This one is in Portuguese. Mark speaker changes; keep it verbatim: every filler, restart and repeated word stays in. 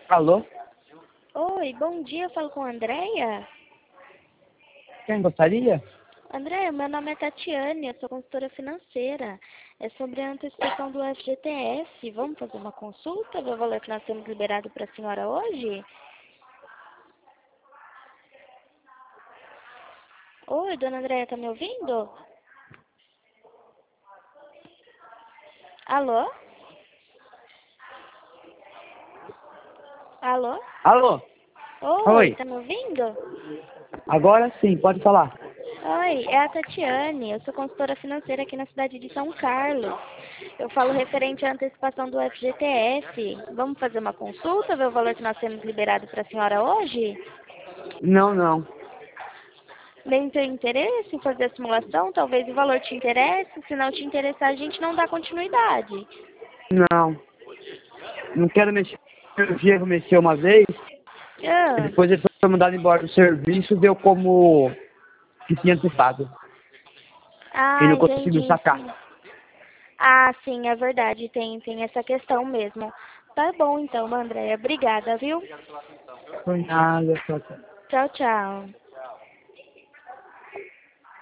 Speaker 1: Alô?
Speaker 2: Oi, bom dia, eu falo com a Andréia.
Speaker 1: Quem gostaria?
Speaker 2: Andréia, meu nome é Tatiane, eu sou consultora financeira. É sobre a antecipação do F G T S. Vamos fazer uma consulta, ver o valor que nós temos liberado para a senhora hoje? Oi, dona Andréia, tá me ouvindo? Alô? Alô?
Speaker 1: Alô?
Speaker 2: Oi,
Speaker 1: Oi.
Speaker 2: tá me ouvindo?
Speaker 1: Agora sim, pode falar.
Speaker 2: Oi, é a Tatiane, eu sou consultora financeira aqui na cidade de São Carlos. Eu falo referente à antecipação do F G T S. Vamos fazer uma consulta, ver o valor que nós temos liberado para a senhora hoje?
Speaker 1: Não, não.
Speaker 2: Nem tem interesse em fazer a simulação? Talvez o valor te interesse. Se não te interessar, a gente não dá continuidade.
Speaker 1: Não. Não quero mexer. Eu já vou mexer uma vez.
Speaker 2: Ah,
Speaker 1: Depois ele foi mandado embora do serviço, deu como que tinha antecipado. E
Speaker 2: ah,
Speaker 1: não conseguiu
Speaker 2: entendi,
Speaker 1: sacar.
Speaker 2: sim. Ah, sim, é verdade. Tem, tem essa questão mesmo. Tá bom, então, Andréia. Obrigada, viu?
Speaker 1: Foi nada, só.
Speaker 2: Tchau, tchau.